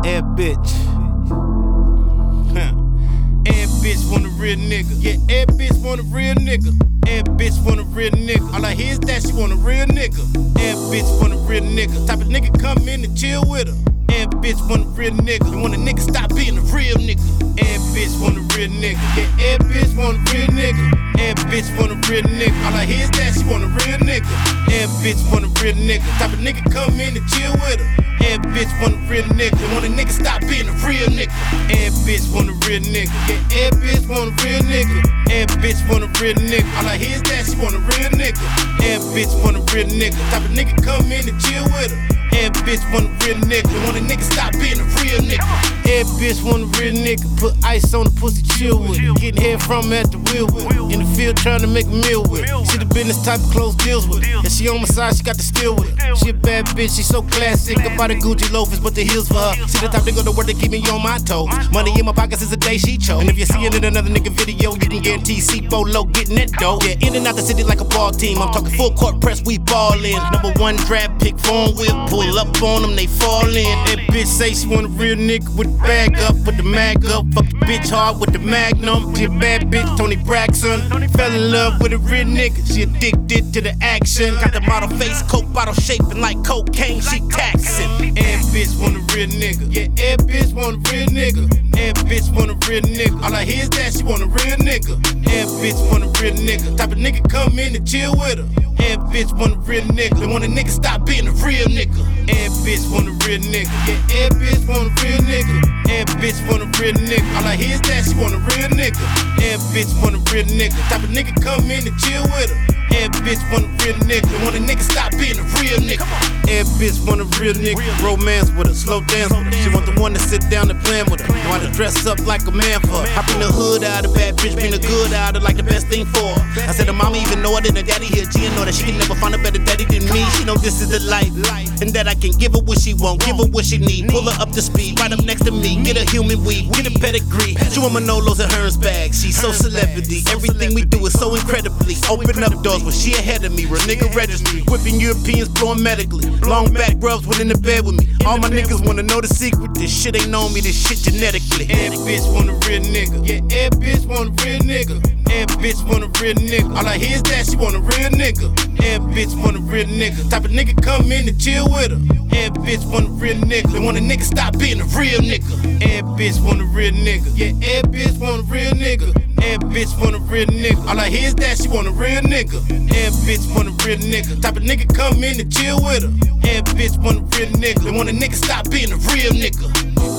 Air bitch. Every bitch want a real nigga. Yeah, every bitch want a real nigga. Every bitch want a real nigga. All I hear is that she want a real nigga. Every bitch want a real nigga. Type of nigga come in and chill with her. Every bitch want a real nigga. You want a nigga stop being a real nigga. Every bitch want a real nigga. Yeah, every bitch want a real nigga. Every bitch want a real nigga. All I hear is that she want a real nigga. Every bitch want a real nigga. Type of nigga come in and chill with her. Every bitch want a real nigga. You want a nigga stop being a real nigga. Every bitch want a real nigga. Yeah, every bitch want a real nigga. Every bitch want a real nigga. All I hear is that she want a real nigga. Every bitch want a real nigga. Type of nigga come in and chill with her. Every bitch want a real nigga. You want a nigga stop being a real nigga. Every bitch want a real nigga. Put ice on the pussy, chill with it. Getting head from at the wheel with it. In the field trying to make a meal with it. She the business type of close deals with it. And she on my side, she got the steel with it. She a bad bitch, she so classic. I buy the Gucci loafers, but the heels for her. She the type to go to work to keep me on my toes. Money in my pockets is a day she chose. And if you see it in another nigga video, you can guarantee C-Bolo getting that dough. Yeah, in and out the city like a ball team. I'm talking full court press, we ballin'. Number one draft pick, phone whip, pull up on them, they fall in. That bitch say she want a real nigga with the bag up, with the mag up. Fuck the bitch hard with the magnum. She a bad bitch, Tony Braxton. Fell in love with a real nigga, she addicted to the action. Got the model face, coke bottle shaping like cocaine, she taxing. Every bitch want a real nigga. Yeah, every bitch want a real nigga. Every bitch want a real nigga. All I hear is that she want a real nigga. Every bitch want a real nigga. Type of nigga come in and chill with her. Every bitch want a real nigga. They want a nigga stop being a real nigga. Every bitch want a real nigga. Yeah, every bitch want a real nigga. Every bitch want a real nigga. All I hear is that she want a real nigga. Every bitch want a real nigga. Type of nigga come in and chill with her. Every bitch want a real nigga. They want a nigga stop being a real nigga. Every bitch want a real nigga. Romance with her, slow dance with her. She want the one to sit down and plan with her. Want to dress up like a man for her. Hop in the hood out of bad bitch, bring the good out of like the best thing for her. I said the mama even know it and the daddy here. She know that she can never find a better daddy than me. She know this is the life, and that I can give her what she want, give her what she need. Pull her up to speed, right up next to me. Get a human weed, get a pedigree. She want Manolos and Hermes bags. She's so celebrity. Everything we do is so incredibly. Open up doors when she ahead of me. Real nigga registry, whipping Europeans, blowing medically. Long back rubs went in the bed with me. All my niggas wanna know the secret. This shit ain't on me, this shit genetically. Every bitch want a real nigga. Yeah, every bitch want a real nigga. Every bitch want a real nigga. All I hear is that she want a real nigga. Every bitch want a real nigga. Type of nigga come in and chill with her. Every bitch want a real nigga. They want a nigga stop being a real nigga. Every bitch want a real nigga. Yeah, every bitch want a real nigga. Every bitch want a real nigga. All I hear is that she want a real nigga. Every bitch want a real nigga. Type of nigga come in and chill with her. Every bitch want a real nigga. They want a nigga stop being a real nigga.